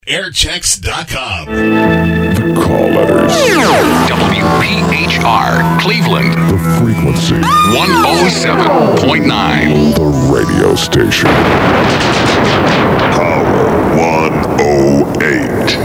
Airchecks.com. The call letters. WPHR, Cleveland. The frequency. 107.9. The radio station. Power 108.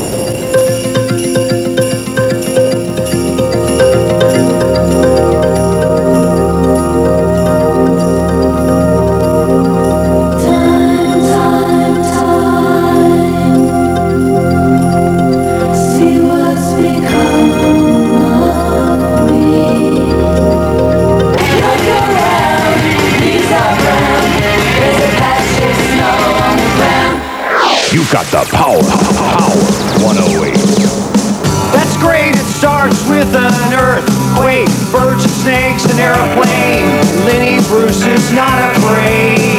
You've got the power 108. That's great, it starts with an earthquake, birds and snakes, an airplane. Lenny Bruce is not afraid.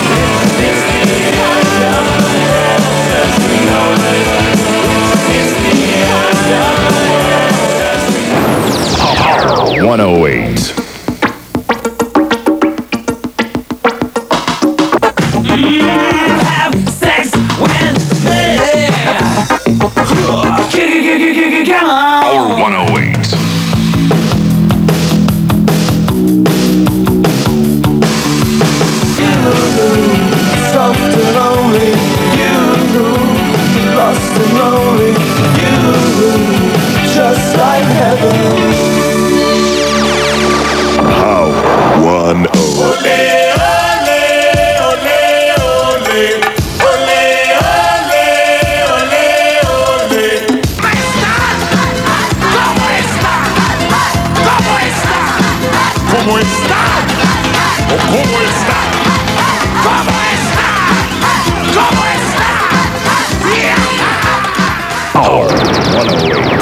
Power 108. Power 108. Soft and lonely, you lost and lonely, you just like heaven. Power 108. ¿Cómo está? ¿O cómo está? ¿Cómo está? ¿Cómo está? Power 108.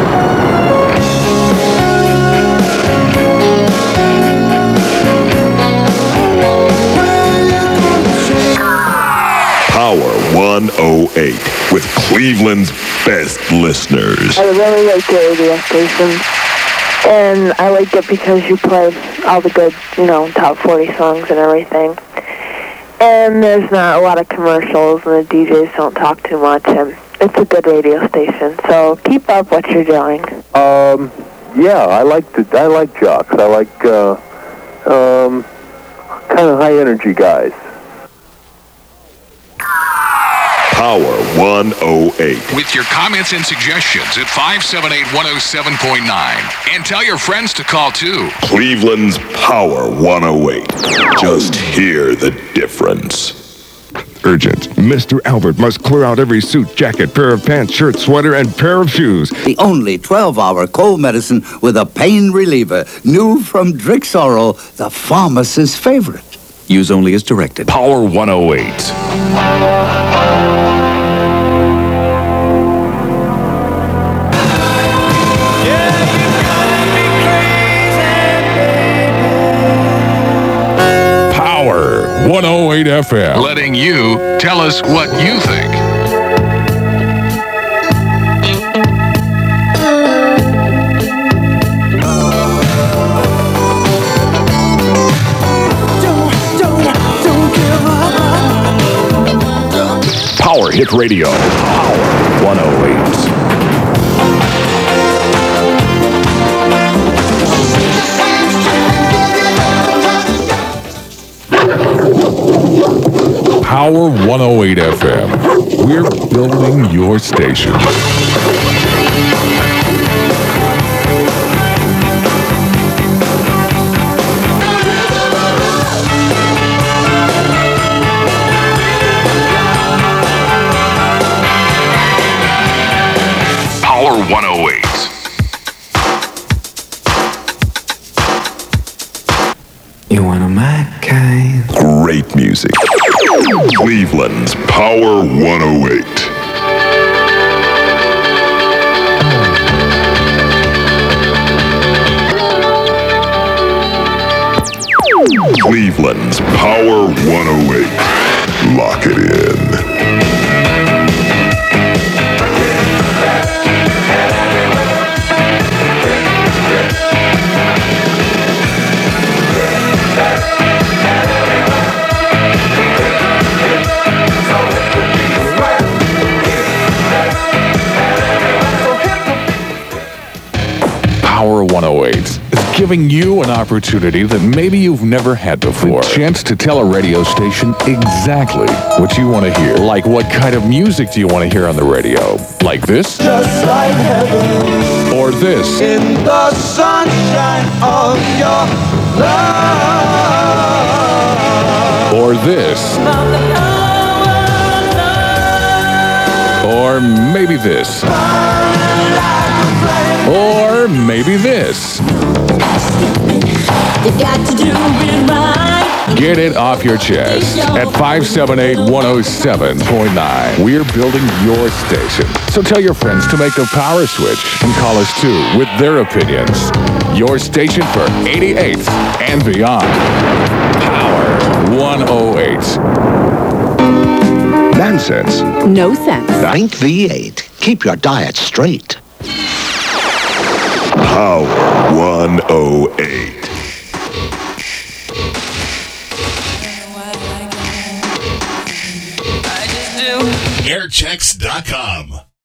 Power 108 with Cleveland's best listeners. I really like your radio station, and I like it because you play all the good, top 40 songs and everything. And there's not a lot of commercials, and the DJs don't talk too much, and it's a good radio station. So keep up what you're doing. Yeah, I like jocks. I like kind of high energy guys. Power 108. With your comments and suggestions at 578-107.9. And tell your friends to call too. Cleveland's Power 108. Just hear the difference. Urgent. Mr. Albert must clear out every suit, jacket, pair of pants, shirt, sweater, and pair of shoes. The only 12-hour cold medicine with a pain reliever. New from Drixoral, the pharmacist's favorite. Use only as directed. Power 108. Power 108 FM. Letting you tell us what you think. Power Hit Radio. Power 108. Power 108 FM. We're building your station. Power 108. You want a my kind? Great music. Cleveland's Power 108. Cleveland's Power 108. Lock it in. giving you an opportunity that maybe you've never had before. The chance to tell a radio station exactly what you want to hear. Like, what kind of music do you want to hear on the radio? Like this? Just like heaven. Or this? In the sunshine of your love. Or this? Or maybe this? Or maybe this? You got to do it right. Get it off your chest at 578-107.9. We're building your station. So tell your friends to make the power switch and call us too with their opinions. Your station for 88 and beyond. Power 108. Nonsense. No sense. Think V8. Keep your diet straight. Power 108. Airchecks.com.